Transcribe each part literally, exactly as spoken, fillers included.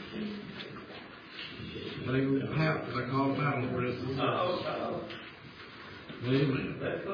But they go to house, I call it out on the rest of the service. Amen.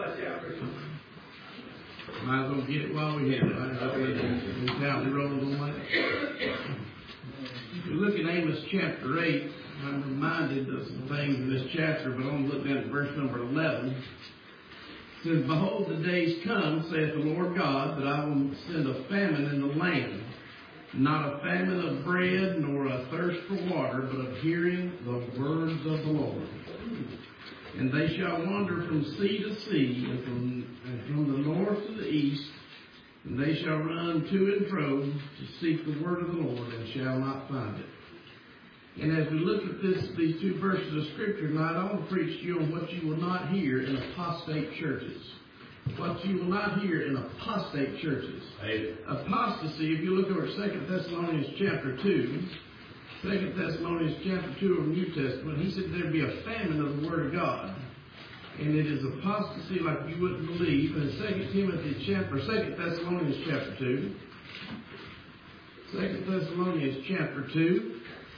Might as well get it while we have it. I just let the county rolls on that. If you look at Amos chapter eight, I'm reminded of some things in this chapter, but I want to look down at verse number eleven. It says, Behold, the days come, saith the Lord God, that I will send a famine in the land, not a famine of bread, nor a thirst for water, but of hearing the words of the Lord. And they shall wander from sea to sea, and from, and from the north to the east, and they shall run to and fro to seek the word of the Lord, and shall not find it. And as we look at this, these two verses of Scripture tonight, I want to preach to you on what you will not hear in apostate churches. What you will not hear in apostate churches. Amen. Apostasy, if you look over Second Thessalonians chapter two, Second Thessalonians chapter two of the New Testament, he said there'd be a famine of the Word of God. And it is apostasy like you wouldn't believe. In Second Timothy chapter, Second Thessalonians chapter two, Second Thessalonians chapter two,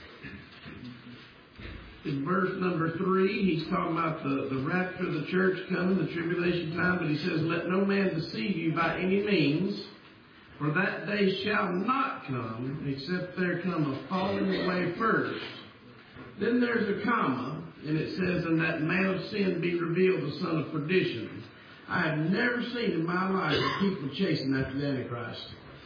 in verse number three, he's talking about the, the rapture of the church coming, the tribulation time, but he says, Let no man deceive you by any means, for that day shall not come, except there come a falling away first. Then there's a comma, and it says, And that man of sin be revealed, the son of perdition. I have never seen in my life people chasing after the Antichrist.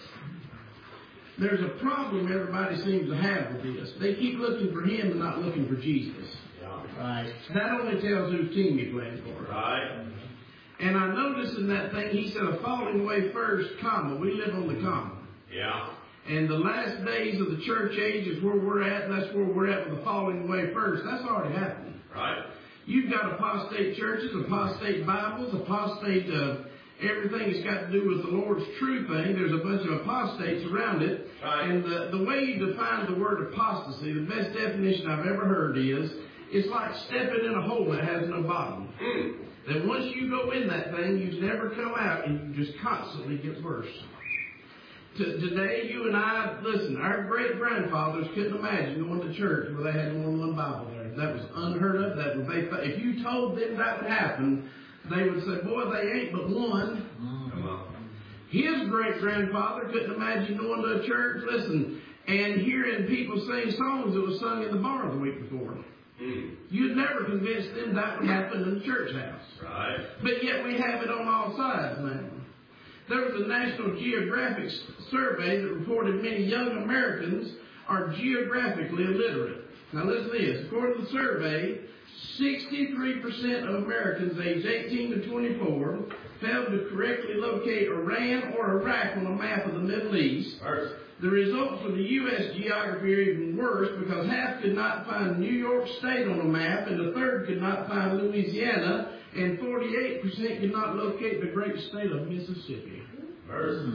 There's a problem everybody seems to have with this. They keep looking for him and not looking for Jesus. Yeah. Right. That only tells whose team you're playing for. Right. And I noticed in that thing, he said a falling away first, comma. We live on the comma. Yeah. And the last days of the church age is where we're at, and that's where we're at with the falling away first. That's already happened. Right. You've got apostate churches, apostate Bibles, apostate uh, everything that's got to do with the Lord's true thing. There's a bunch of apostates around it. Right. And the, the way you define the word apostasy, the best definition I've ever heard is, it's like stepping in a hole that has no bottom. Mm. That once you go in that thing, you never come out, and you just constantly get worse. T- today, you and I, listen, our great-grandfathers couldn't imagine going to church where they had more than one Bible there. That was unheard of. That was, they, if you told them that would happen, they would say, boy, they ain't but one. Come on. His great-grandfather couldn't imagine going to a church, listen, and hearing people sing songs that was sung in the bar the week before. Mm. You'd never convince them that would happen in the church house. Right. But yet we have it on all sides now. There was a National Geographic survey that reported many young Americans are geographically illiterate. Now listen to this. According to the survey, sixty-three percent of Americans aged eighteen to twenty-four failed to correctly locate Iran or Iraq on a map of the Middle East. First. The results for the U S geography are even worse because half could not find New York State on a map, and a third could not find Louisiana, and forty-eight percent could not locate the great state of Mississippi. First.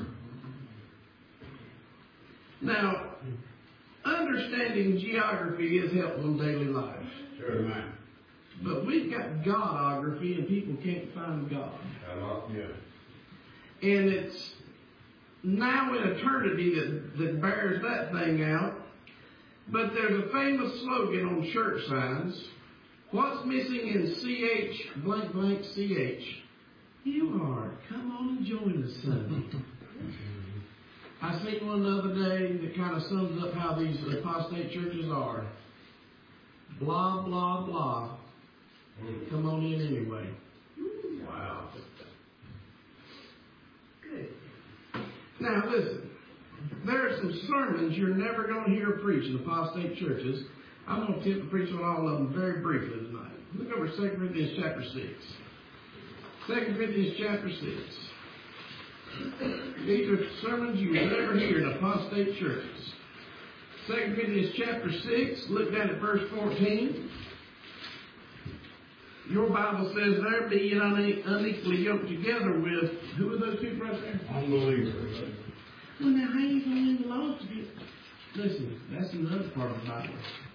Now, understanding geography is helpful in daily life. Sure, man. But we've got Godography, and people can't find God. Come on. Yeah. And it's now in eternity that, that bears that thing out. But there's a famous slogan on church signs. What's missing in C H blank blank C H? You are. Come on and join us Sunday. I seen one the other day that kind of sums up how these apostate churches are. Blah, blah, blah. Come on in anyway. Wow. Good. Now listen, there are some sermons you're never going to hear preached in apostate churches. I'm going to attempt to preach on all of them very briefly tonight. Look over Second Corinthians chapter six. Second Corinthians chapter six. These are sermons you will never hear in apostate churches. Second Corinthians chapter six, look down at verse fourteen. Your Bible says, there be ye une- unequally yoked together with, who are those people right there? Unbelievers. Well, now, how are you going to belong to be? Listen, that's another part of the Bible.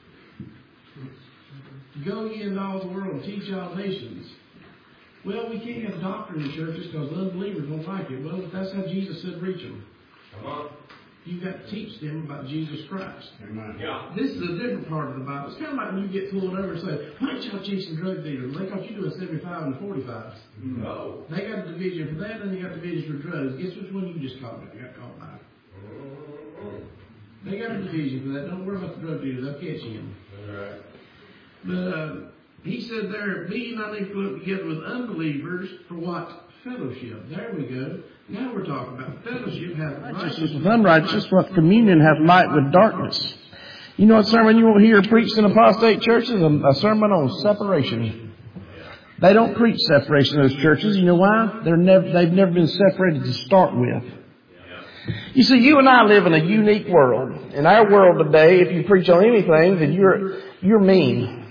Go ye into all the world and teach all nations. Well, we can't have doctrine in churches because unbelievers don't like it. Well, that's how Jesus said reach them. Come on. You've got to teach them about Jesus Christ. Amen. Yeah. This is a different part of the Bible. It's kind of like when you get pulled over and say, why ain't y'all chasing drug dealers? They caught you doing seventy-five and forty-fives. No. They got a division for that, and they got a division for drugs. Guess which one you just caught? You got caught by. They got a division for that. Don't worry about the drug dealers. They'll catch him. All right. But uh, he said there, be ye not equal together with unbelievers for what? Fellowship. There we go. Now we're talking about fellowship. Have Righteousness with unrighteousness, what communion hath light with darkness. You know what sermon you will hear preached in apostate churches? A, a sermon on separation. They don't preach separation in those churches. You know why? They're never, they've never been separated to start with. You see, you and I live in a unique world. In our world today, if you preach on anything, then you're, you're mean.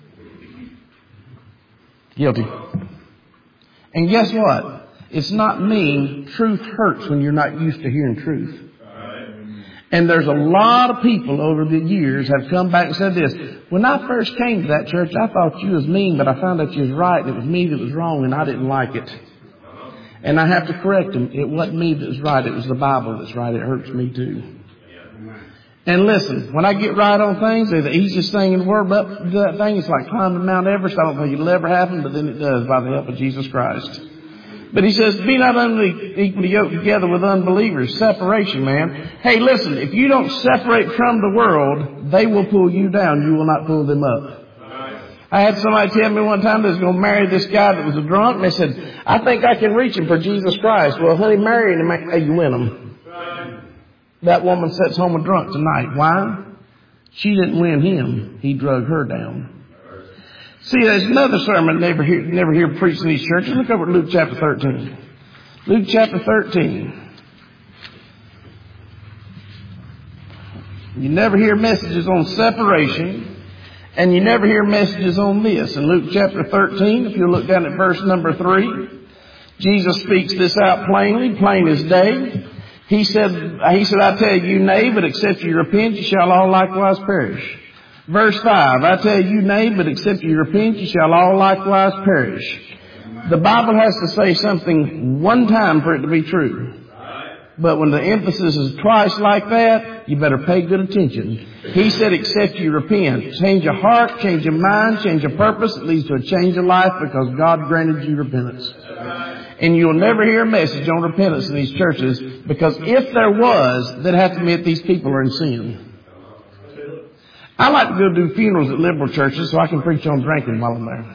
Guilty. And guess what? It's not mean. Truth hurts when you're not used to hearing truth. And there's a lot of people over the years have come back and said this. When I first came to that church, I thought you was mean, but I found out you was right. It was me that was wrong, and I didn't like it. And I have to correct them. It wasn't me that was right. It was the Bible that's right. It hurts me too. And listen, when I get right on things, they're the easiest thing in the world. But that thing is like climbing Mount Everest. I don't think it'll ever happen, but then it does by the help of Jesus Christ. But he says, be not only equally yoked together with unbelievers. Separation, man. Hey, listen, if you don't separate from the world, they will pull you down. You will not pull them up. I had somebody tell me one time they was going to marry this guy that was a drunk. And they said, I think I can reach him for Jesus Christ. Well, honey, marry him and you win him. That woman sits home a drunk tonight. Why? She didn't win him. He drug her down. See, there's another sermon never hear, never hear preached in these churches. Look over at Luke chapter thirteen. Luke chapter thirteen. You never hear messages on separation, and you never hear messages on this. In Luke chapter thirteen, if you look down at verse number three, Jesus speaks this out plainly, plain as day. He said, he said, I tell you, nay, but except you repent, you shall all likewise perish. Verse five, I tell you, nay, but except you repent, you shall all likewise perish. The Bible has to say something one time for it to be true. But when the emphasis is twice like that, you better pay good attention. He said, except you repent. Change your heart, change your mind, change your purpose. It leads to a change of life because God granted you repentance. And you'll never hear a message on repentance in these churches because if there was, they'd have to admit these people are in sin. I like to go do funerals at liberal churches so I can preach on drinking while I'm there.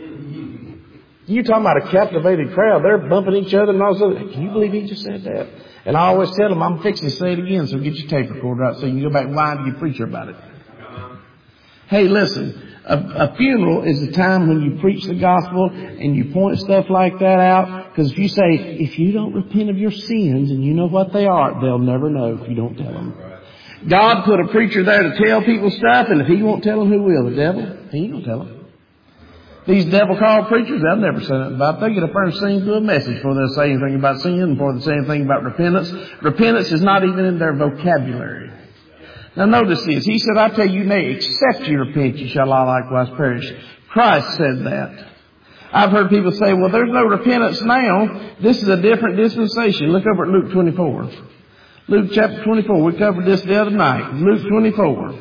You talking about a captivated crowd. They're bumping each other and all this other. Can you believe he just said that? And I always tell them, I'm fixing to say it again, so get your tape recorder out so you can go back. Why do you preach about it? Hey, listen. A, a funeral is a time when you preach the gospel and you point stuff like that out. Because if you say, if you don't repent of your sins and you know what they are, they'll never know if you don't tell them. God put a preacher there to tell people stuff, and if he won't tell them, who will? The devil? He ain't going to tell them. These devil-called preachers, they'll never say nothing about it. They get up there and sing through a message before they'll say anything about sin and before they say anything about repentance. Repentance is not even in their vocabulary. Now notice this. He said, I tell you, nay, except you repent, you shall all likewise perish. Christ said that. I've heard people say, well, there's no repentance now. This is a different dispensation. Look over at Luke twenty-four. Luke chapter twenty-four. We covered this the other night. Luke twenty-four.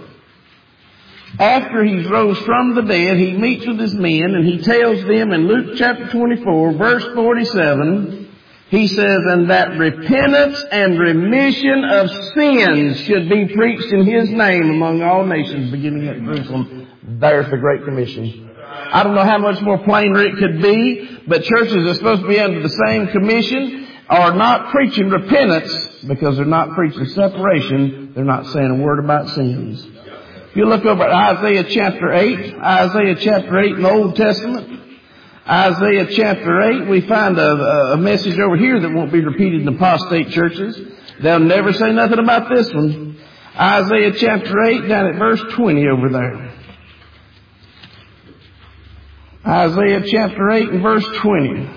After he's rose from the dead, he meets with his men and he tells them in Luke chapter twenty-four, verse forty-seven, he says, and that repentance and remission of sins should be preached in his name among all nations, beginning at Jerusalem. There's the Great Commission. I don't know how much more plainer it could be, but churches are supposed to be under the same commission are not preaching repentance because they're not preaching separation. They're not saying a word about sins. If you look over at Isaiah chapter eight, Isaiah chapter eight in the Old Testament, Isaiah chapter eight, we find a, a message over here that won't be repeated in apostate churches. They'll never say nothing about this one. Isaiah chapter eight, down at verse twenty over there. Isaiah chapter eight and verse twenty.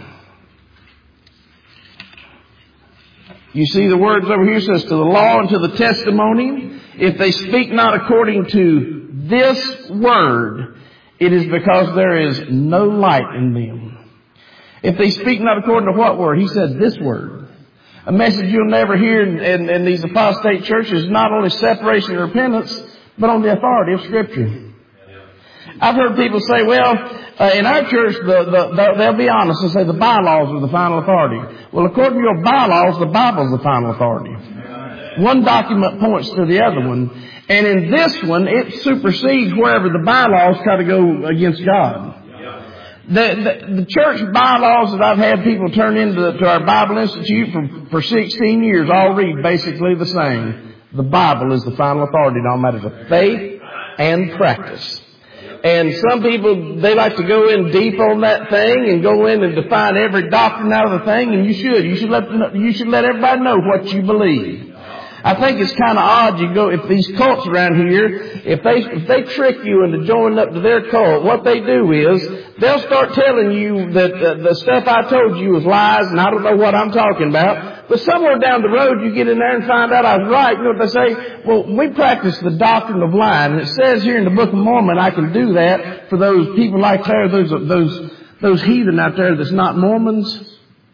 You see the words over here says, to the law and to the testimony, if they speak not according to this word, it is because there is no light in them. If they speak not according to what word? He said this word. A message you'll never hear in, in, in these apostate churches is not only separation and repentance, but on the authority of Scripture. I've heard people say, well, uh, in our church, the, the, the, they'll be honest and say the bylaws are the final authority. Well, according to your bylaws, the Bible's the final authority. One document points to the other one. And in this one, it supersedes wherever the bylaws try to go against God. The, the, the church bylaws that I've had people turn into the, to our Bible Institute for, for sixteen years all read basically the same. The Bible is the final authority in all matters of faith and practice. And some people, they like to go in deep on that thing and go in and define every doctrine out of the thing, and you should. You should let, you should let everybody know what you believe. I think it's kind of odd you go, if these cults around here, if they, if they trick you into joining up to their cult, what they do is, they'll start telling you that uh, the stuff I told you was lies and I don't know what I'm talking about. But somewhere down the road you get in there and find out I was right. You know what they say? Well, we practice the doctrine of lying. And it says here in the Book of Mormon I can do that for those people like there, those, those, those heathen out there that's not Mormons.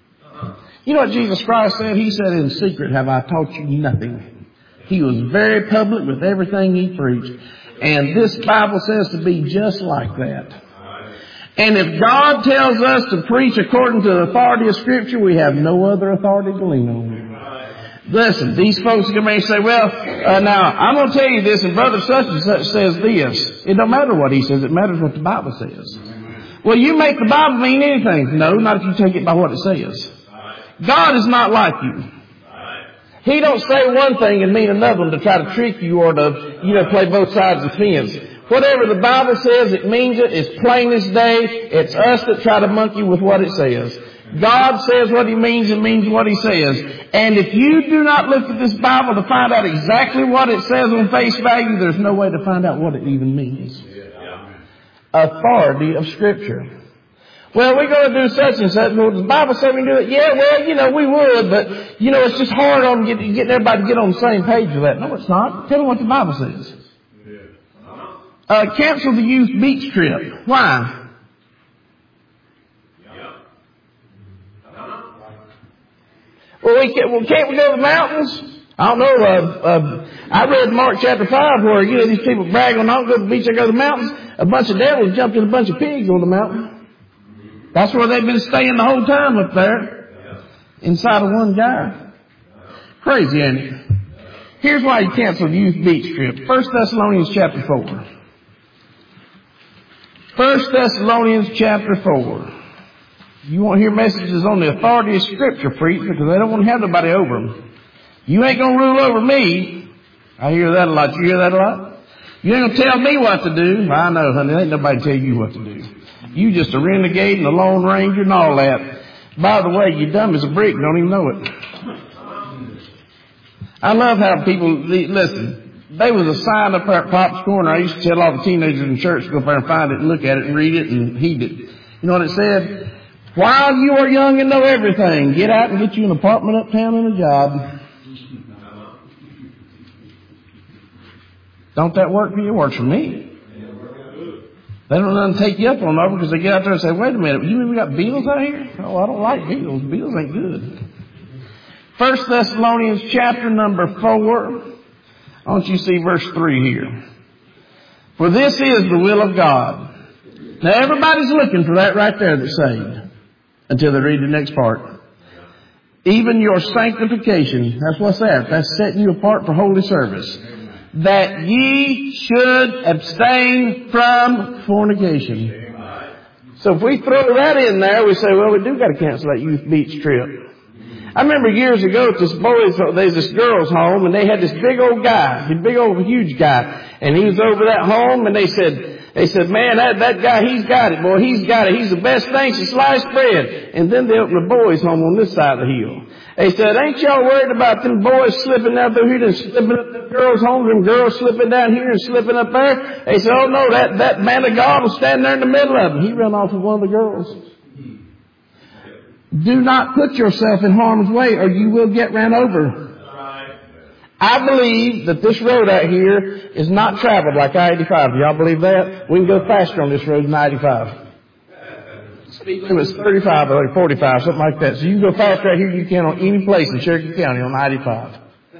You know what Jesus Christ said? He said, in secret have I taught you nothing. He was very public with everything he preached. And this Bible says to be just like that. And if God tells us to preach according to the authority of Scripture, we have no other authority to lean on. Listen, these folks come in and say, well, uh, now, I'm going to tell you this, and Brother such and such says this. It don't matter what he says. It matters what the Bible says. Well, you make the Bible mean anything. No, not if you take it by what it says. God is not like you. He don't say one thing and mean another one to try to trick you or to, you know, play both sides of the fence. Whatever the Bible says, it means it. It's plain as day. It's us that try to monkey with what it says. God says what He means and means what He says. And if you do not look at this Bible to find out exactly what it says on face value, there's no way to find out what it even means. Authority of Scripture. Well, we're going to do such and such. Well, the Bible said we can do it. Yeah, well, you know, we would, but, you know, it's just hard on getting, getting everybody to get on the same page with that. No, it's not. Tell them what the Bible says. Uh, cancel the youth beach trip. Why? Well, we can't, well, can't we go to the mountains? I don't know. Uh, uh, I read Mark chapter five where, you know, these people brag on, I don't go to the beach, I go to the mountains. A bunch of devils jumped in a bunch of pigs on the mountain. That's where they've been staying the whole time up there. Inside of one guy. Crazy, ain't it? Here's why you canceled the youth beach trip. First Thessalonians chapter four. First Thessalonians chapter four. You won't hear messages on the authority of Scripture preached because they don't want to have nobody over them. You ain't going to rule over me. I hear that a lot. You hear that a lot? You ain't going to tell me what to do. I know, honey. There ain't nobody tell you what to do. You just a renegade and a lone ranger and all that. By the way, you dumb as a brick. Don't even know it. I love how people, listen, there was a sign up there at Pop's Corner. I used to tell all the teenagers in church to go up there and find it and look at it and read it and heed it. You know what it said? While you are young and know everything, get out and get you an apartment uptown and a job. Don't that work for you? It works for me. They don't let them take you up on over because they get out there and say, wait a minute, you mean we got beetles out here? Oh, I don't like beetles. Beetles ain't good. First Thessalonians chapter number four. I want you to see verse three here. For this is the will of God. Now everybody's looking for that right there that's saved. Until they read the next part. Even your sanctification. That's what's that. That's setting you apart for holy service. That ye should abstain from fornication. So if we throw that in there, we say, well, we do got to cancel that youth beach trip. I remember years ago at this boys, there's this girl's home, and they had this big old guy, this big old huge guy, and he was over that home, and they said, they said, man, that, that guy, he's got it, boy, he's got it. He's the best thing since sliced bread. And then they opened the boys' home on this side of the hill. They said, ain't y'all worried about them boys slipping out through here and slipping up the girls' homes and girls slipping down here and slipping up there? They said, oh no, that, that man of God was standing there in the middle of them. He ran off with one of the girls. Do not put yourself in harm's way or you will get ran over. I believe that this road out here is not traveled like I eighty-five. Do y'all believe that? We can go faster on this road than I eighty-five. Speed limit's thirty-five or forty-five, something like that. So you can go fast right here you can on any place in Cherokee County on ninety-five.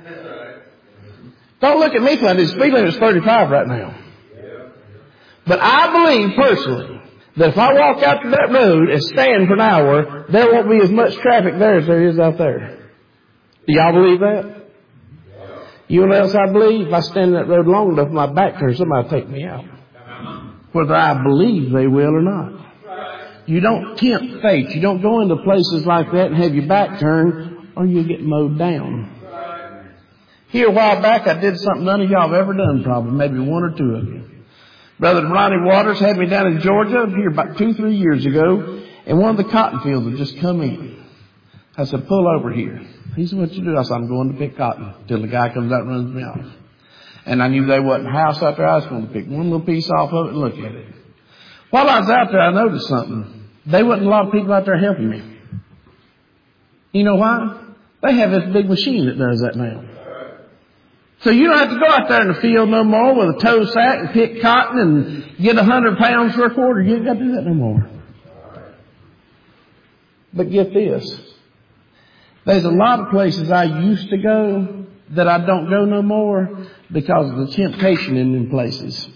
Don't look at me like this. Speed limit's thirty-five right now. But I believe personally that if I walk out to that road and stand for an hour, there won't be as much traffic there as there is out there. Do y'all believe that? You know what else I believe? If I stand in that road long enough, my back turns, somebody will take me out. Whether I believe they will or not. You don't tempt fate. You don't go into places like that and have your back turned, or you'll get mowed down. Here a while back, I did something none of y'all have ever done, probably, maybe one or two of you. Brother Ronnie Waters had me down in Georgia here about two, three years ago, and one of the cotton fields had just come in. I said, pull over here. He said, what you do? I said, I'm going to pick cotton till the guy comes out and runs me off. And I knew there wasn't a house out there. I was going to pick one little piece off of it and look at it. While I was out there, I noticed something. There wasn't a lot of people out there helping me. You know why? They have this big machine that does that now. So you don't have to go out there in the field no more with a tow sack and pick cotton and get a hundred pounds for a quarter. You ain't got to do that no more. But get this. There's a lot of places I used to go that I don't go no more because of the temptation in them places.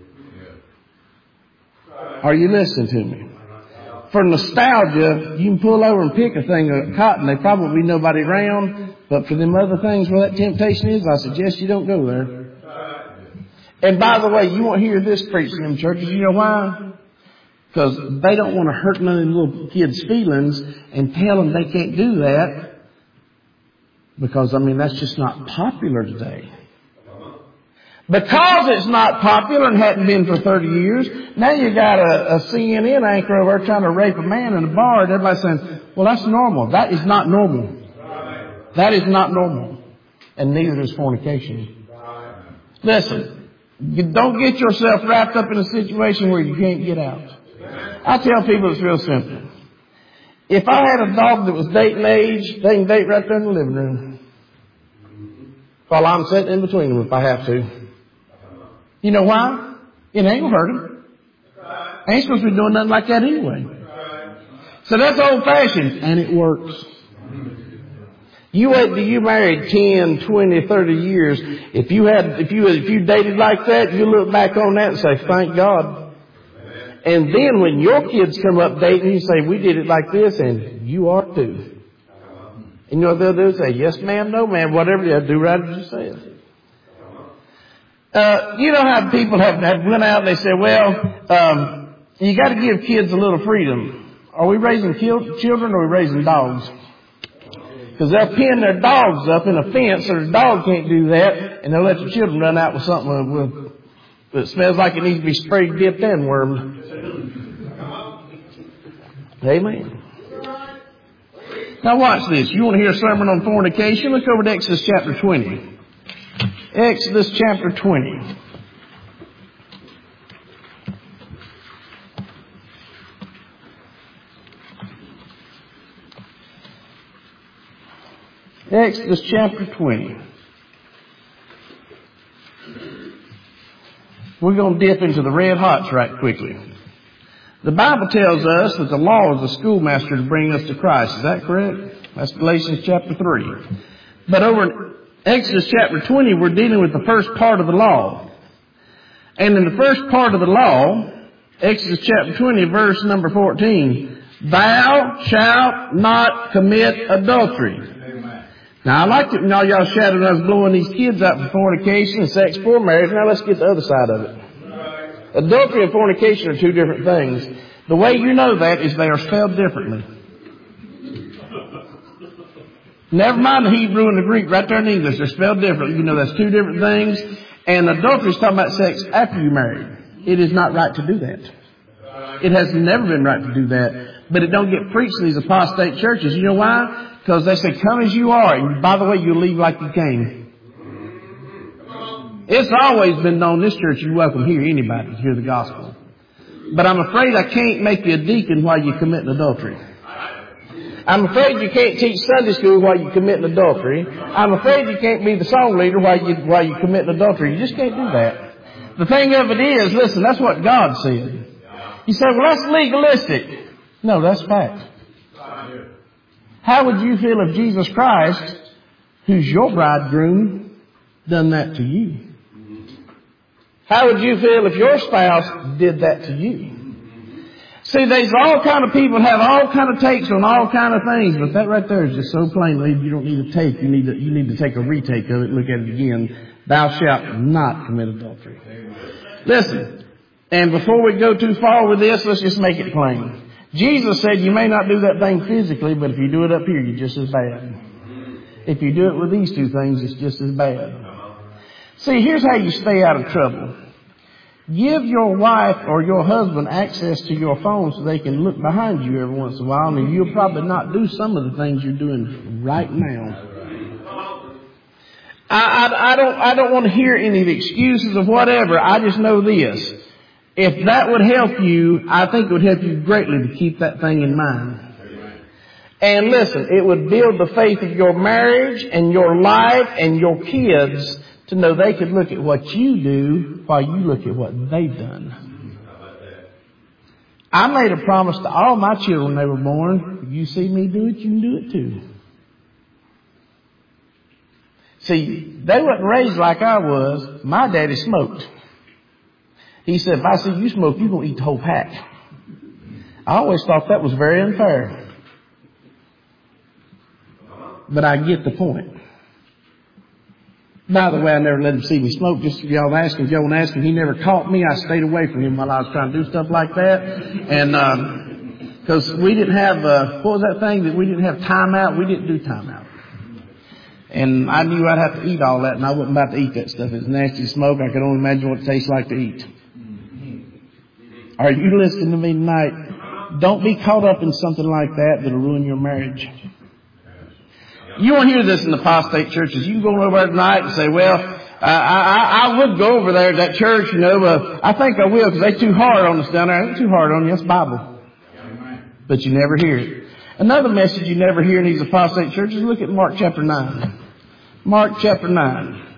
Are you listening to me? For nostalgia, you can pull over and pick a thing of cotton. There probably be nobody around. But for them other things where that temptation is, I suggest you don't go there. And by the way, you won't hear this preached in them churches. You know why? Because they don't want to hurt none of them little kids' feelings and tell them they can't do that. Because, I mean, that's just not popular today. Because it's not popular and hadn't been for thirty years, now you got a, a C N N anchor over there trying to rape a man in a bar, and everybody's saying, well, that's normal. That is not normal. That is not normal. And neither is fornication. Listen, you don't get yourself wrapped up in a situation where you can't get out. I tell people it's real simple. If I had a dog that was dating age, they can date right there in the living room. While I'm sitting in between them if I have to. You know why? It ain't going to hurt them. I ain't supposed to be doing nothing like that anyway. So that's old fashioned, and it works. You wait till you married ten, twenty, thirty years. If you had, if you, if you dated like that, you look back on that and say, thank God. And then when your kids come up dating, you say, we did it like this, and you are too. And you know what they'll do? Say, yes ma'am, no ma'am, whatever they'll do right as you say. Uh, you know how people have, have went out and they say, well, um, you got to give kids a little freedom. Are we raising kil- children or are we raising dogs? Because they'll pin their dogs up in a fence so the dog can't do that, and they'll let the children run out with something with, that smells like it needs to be sprayed, dipped, and wormed. Amen. Now watch this. You want to hear a sermon on fornication? Look over to Exodus chapter twenty. Exodus chapter twenty. Exodus chapter twenty. We're going to dip into the red hots right quickly. The Bible tells us that the law is the schoolmaster to bring us to Christ. Is that correct? That's Galatians chapter three. But over in Exodus chapter twenty, we're dealing with the first part of the law. And in the first part of the law, Exodus chapter twenty, verse number fourteen, thou shalt not commit adultery. Now, I like it when all y'all shouting us blowing these kids out for fornication and sex before marriage. Now, let's get the other side of it. Adultery and fornication are two different things. The way you know that is they are spelled differently. Never mind the Hebrew and the Greek, right there in English. They're spelled differently. You know that's two different things. And adultery is talking about sex after you marry. It is not right to do that. It has never been right to do that. But it don't get preached in these apostate churches. You know why? Because they say, come as you are. And by the way, you leave like you came. It's always been known this church you welcome here anybody to hear the gospel. But I'm afraid I can't make you a deacon while you're committing adultery. I'm afraid you can't teach Sunday school while you're committing adultery. I'm afraid you can't be the song leader while you while you're committing adultery. You just can't do that. The thing of it is, listen, that's what God said. You say, well, that's legalistic. No, that's fact. How would you feel if Jesus Christ, who's your bridegroom, done that to you? How would you feel if your spouse did that to you? See, there's all kind of people have all kind of takes on all kind of things, but that right there is just so plainly, you don't need a take. You need to, you need to take a retake of it and look at it again. Thou shalt not commit adultery. Listen, and before we go too far with this, let's just make it plain. Jesus said you may not do that thing physically, but if you do it up here, you're just as bad. If you do it with these two things, it's just as bad. See, here's how you stay out of trouble. Give your wife or your husband access to your phone so they can look behind you every once in a while, and you'll probably not do some of the things you're doing right now. I, I, I don't, I don't want to hear any of the excuses of whatever. I just know this. If that would help you, I think it would help you greatly to keep that thing in mind. And listen, it would build the faith of your marriage and your life and your kids to know they could look at what you do while you look at what they've done. I made a promise to all my children when they were born. If you see me do it, you can do it too. See, they wasn't raised like I was. My daddy smoked. He said, if I see you smoke, you're going to eat the whole pack. I always thought that was very unfair. But I get the point. By the way, I never let him see me smoke. Just if y'all ask him, Joe and ask him, he never caught me. I stayed away from him while I was trying to do stuff like that. And, um, cause we didn't have, uh, what was that thing that we didn't have time out? We didn't do time out. And I knew I'd have to eat all that, and I wasn't about to eat that stuff. It's nasty to smoke. I could only imagine what it tastes like to eat. Are you listening to me tonight? Don't be caught up in something like that that'll ruin your marriage. You won't hear this in the apostate churches. You can go over there tonight and say, well, uh, I, I would go over there to that church, you know, but I think I will because they're too hard on us down there. They're too hard on you. That's Bible. But you never hear it. Another message you never hear in these apostate churches, look at Mark chapter nine. Mark chapter nine.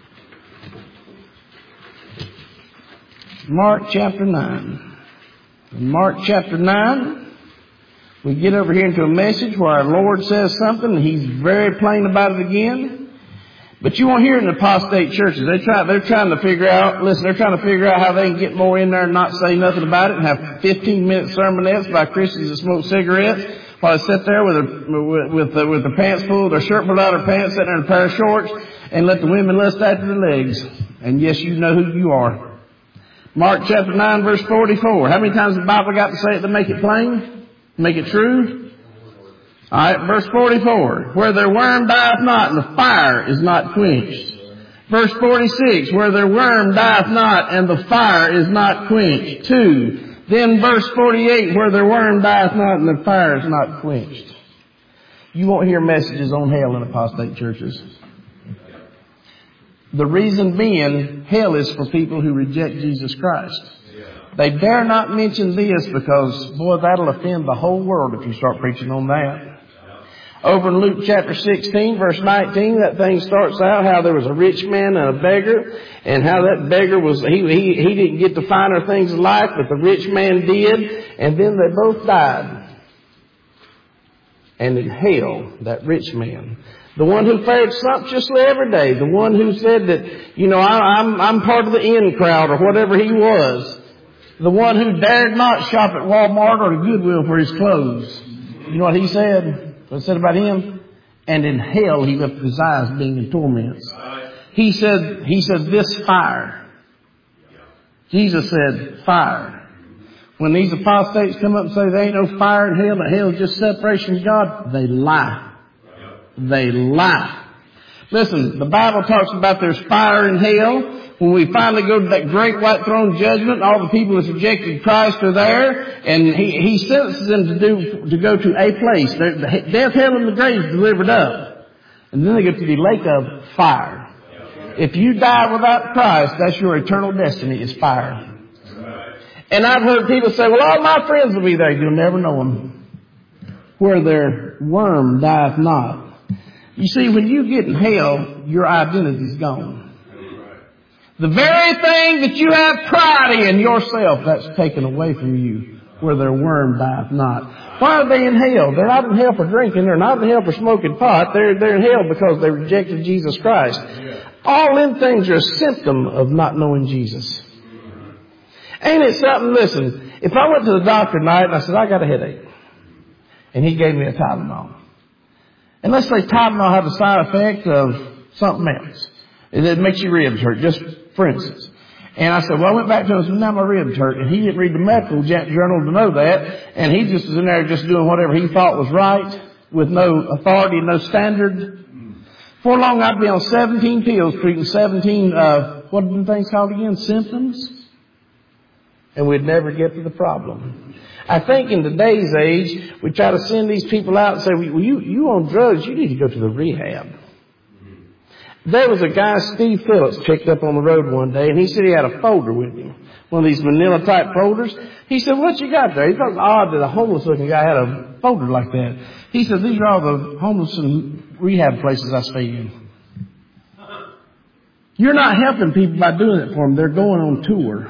Mark chapter nine. In Mark chapter nine, we get over here into a message where our Lord says something, and He's very plain about it again. But you won't hear it in apostate churches. They try, they're trying to figure out, listen, they're trying to figure out how they can get more in there and not say nothing about it and have fifteen minute sermonettes by Christians that smoke cigarettes while they sit there with their, with, with, the, with their pants pulled, their shirt pulled out of their pants, sitting there in a pair of shorts, and let the women lust after their legs. And yes, you know who you are. Mark chapter nine verse forty-four. How many times the Bible got to say it to make it plain? Make it true? Alright, verse forty-four. Where their worm dieth not and the fire is not quenched. Verse forty-six. Where their worm dieth not and the fire is not quenched. Two. Then verse forty-eight. Where their worm dieth not and the fire is not quenched. You won't hear messages on hell in apostate churches. The reason being, hell is for people who reject Jesus Christ. They dare not mention this because, boy, that'll offend the whole world if you start preaching on that. Over in Luke chapter sixteen, verse nineteen, that thing starts out how there was a rich man and a beggar, and how that beggar was, he, he, he didn't get the finer things of life, but the rich man did, and then they both died. And in hell, that rich man, the one who fared sumptuously every day, the one who said that, you know, I, I'm, I'm part of the in crowd or whatever he was, the one who dared not shop at Walmart or Goodwill for his clothes. You know what he said? What it said about him? And in hell he lifted his eyes being in torments. He said, he said, this fire. Jesus said, fire. When these apostates come up and say there ain't no fire in hell, that hell is just separation from God, they lie. They lie. Listen, the Bible talks about there's fire in hell. When we finally go to that great white throne judgment, all the people that rejected Christ are there, and He, he sentences them to do, to go to a place. The death, hell, and the grave is delivered up. And then they go to the lake of fire. If you die without Christ, that's your eternal destiny, is fire. And I've heard people say, well, all my friends will be there. You'll never know them. Where their worm dieth not. You see, when you get in hell, your identity's gone. The very thing that you have pride in yourself, that's taken away from you where their worm dieth not. Why are they in hell? They're not in hell for drinking. They're not in hell for smoking pot. They're, they're in hell because they rejected Jesus Christ. All them things are a symptom of not knowing Jesus. Ain't it something? Listen, if I went to the doctor tonight and I said, I got a headache, and he gave me a Tylenol. And let's say Tylenol has a side effect of something else. It makes your ribs hurt, just for instance. And I said, well, I went back to him and said, now my ribs hurt. And he didn't read the medical journal to know that. And he just was in there just doing whatever he thought was right with no authority, no standard. For long, I'd be on seventeen pills treating seventeen, uh, what are the things called again? Symptoms. And we'd never get to the problem. I think in today's age, we try to send these people out and say, well, you, you on drugs, you need to go to the rehab. There was a guy, Steve Phillips, picked up on the road one day, and he said he had a folder with him. One of these manila type folders. He said, what you got there? He thought it was odd that a homeless looking guy had a folder like that. He said, these are all the homeless and rehab places I stay in. You're not helping people by doing it for them. They're going on tour.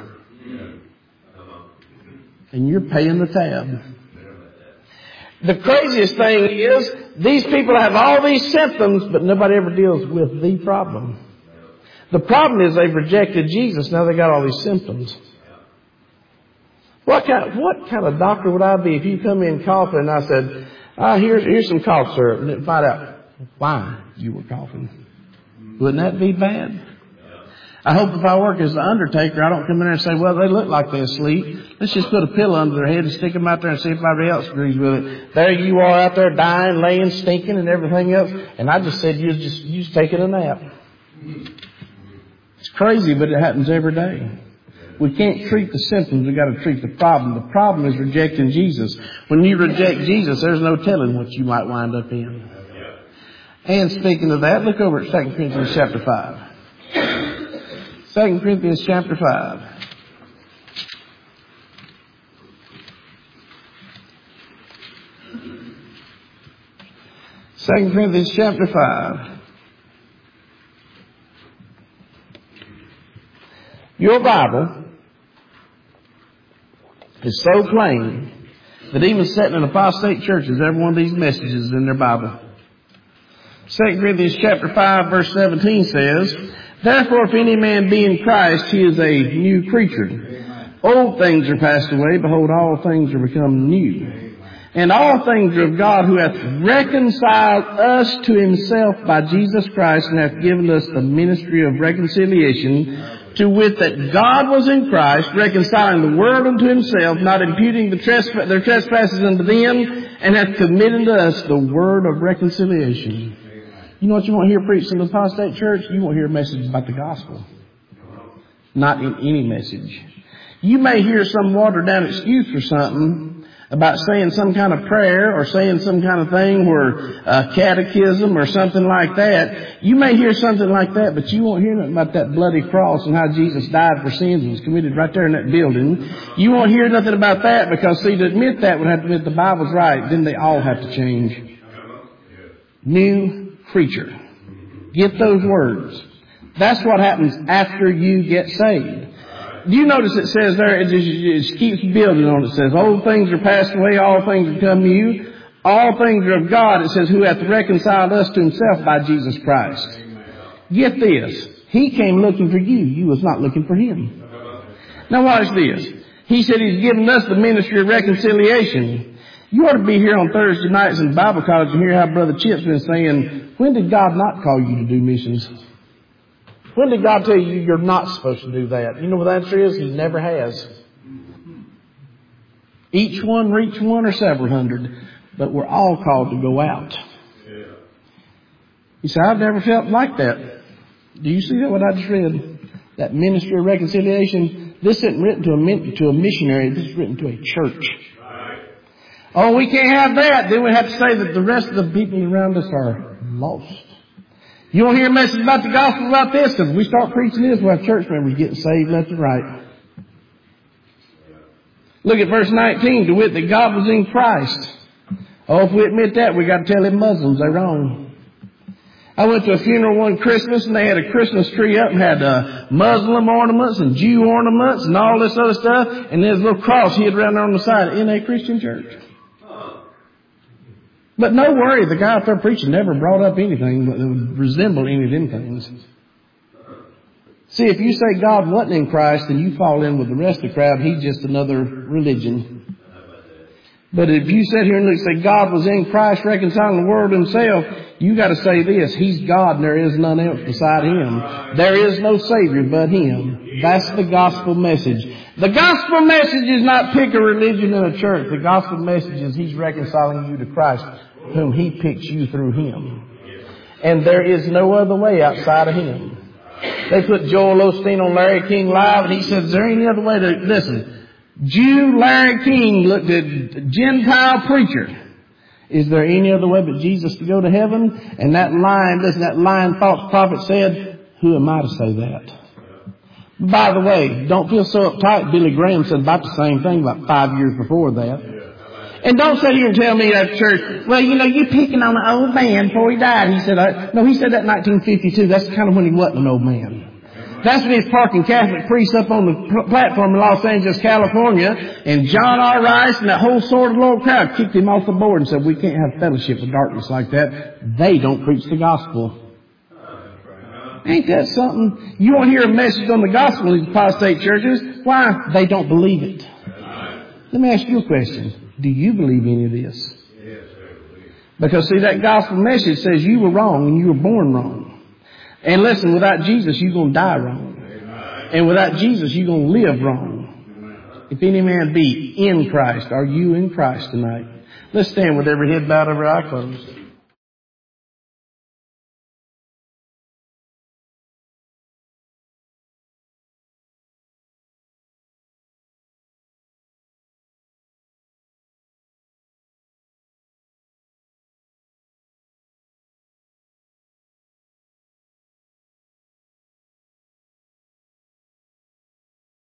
And you're paying the tab. The craziest thing is, these people have all these symptoms, but nobody ever deals with the problem. The problem is they've rejected Jesus. Now they got all these symptoms. What kind, what kind of doctor would I be if you come in coughing and I said, ah, here's, here's some cough syrup, and then find out why you were coughing? Wouldn't that be bad? I hope if I work as an undertaker, I don't come in there and say, well, they look like they're asleep. Let's just put a pillow under their head and stick them out there and see if anybody else agrees with it. There you are out there dying, laying, stinking, and everything else. And I just said, you just, you just taking a nap. It's crazy, but it happens every day. We can't treat the symptoms. We've got to treat the problem. The problem is rejecting Jesus. When you reject Jesus, there's no telling what you might wind up in. And speaking of that, look over at Second Corinthians chapter five. Second Corinthians chapter five. Second Corinthians chapter five. Your Bible is so plain that even sitting in apostate churches, every one of these messages is in their Bible. Second Corinthians chapter five verse seventeen says, therefore, if any man be in Christ, he is a new creature. Old things are passed away. Behold, all things are become new. And all things are of God, who hath reconciled us to himself by Jesus Christ, and hath given us the ministry of reconciliation, to wit, that God was in Christ, reconciling the world unto himself, not imputing the trespass, their trespasses unto them, and hath committed to us the word of reconciliation. You know what you won't hear preached in the apostate church? You won't hear a message about the gospel. Not in any message. You may hear some watered down excuse for something about saying some kind of prayer or saying some kind of thing where uh, catechism or something like that. You may hear something like that, but you won't hear nothing about that bloody cross and how Jesus died for sins and was committed right there in that building. You won't hear nothing about that because, see, to admit that would have to admit the Bible's right. Then they all have to change. New creature. Get those words. That's what happens after you get saved. Do you notice it says there, it just, it just keeps building on it. It says, old things are passed away, all things become new. All things are of God. It says, who hath reconciled us to himself by Jesus Christ. Get this. He came looking for you. You was not looking for him. Now watch this. He said he's given us the ministry of reconciliation. You ought to be here on Thursday nights in Bible college and hear how Brother Chip's been saying, when did God not call you to do missions? When did God tell you you're not supposed to do that? You know what the answer is? He never has. Each one reach one or several hundred, but we're all called to go out. He said, I've never felt like that. Do you see that what I just read? That ministry of reconciliation. This isn't written to a, to a missionary. This is written to a church. Oh, we can't have that. Then we have to say that the rest of the people around us are lost. You won't hear a message about the gospel about this, because if we start preaching this, we'll have church members getting saved left and right. Look at verse nineteen, to wit, that God was in Christ. Oh, if we admit that, we got to tell them Muslims they're wrong. I went to a funeral one Christmas and they had a Christmas tree up and had uh, Muslim ornaments and Jew ornaments and all this other stuff. And there's a little cross hid around there on the side in a Christian church. But no worry, the guy up there preaching never brought up anything that would resemble any of them things. See, if you say God wasn't in Christ, then you fall in with the rest of the crowd. He's just another religion. But if you sit here and say God was in Christ reconciling the world to himself, you got to say this: He's God and there is none else beside him. There is no Savior but him. That's the gospel message. The gospel message is not pick a religion in a church. The gospel message is He's reconciling you to Christ, whom He picks you through Him. And there is no other way outside of Him. They put Joel Osteen on Larry King Live and he said, is there any other way to, listen, Jew Larry King looked at a Gentile preacher. Is there any other way but Jesus to go to heaven? And that lying, listen, that lying false prophet said, who am I to say that? By the way, don't feel so uptight. Billy Graham said about the same thing about five years before that. And don't sit here and tell me at church, well, you know, you picking on an old man before he died. He said, I, no, he said that in nineteen fifty-two. That's kind of when he wasn't an old man. That's when he was parking Catholic priests up on the platform in Los Angeles, California. And John R. Rice and that whole Sword of the Lord crowd kicked him off the board and said, we can't have fellowship with darkness like that. They don't preach the gospel. Ain't that something? You won't hear a message on the gospel in these apostate churches. Why? They don't believe it. Let me ask you a question. Do you believe any of this? Because see, that gospel message says you were wrong and you were born wrong. And listen, without Jesus, you're going to die wrong. And without Jesus, you're going to live wrong. If any man be in Christ, are you in Christ tonight? Let's stand with every head bowed, every eye closed.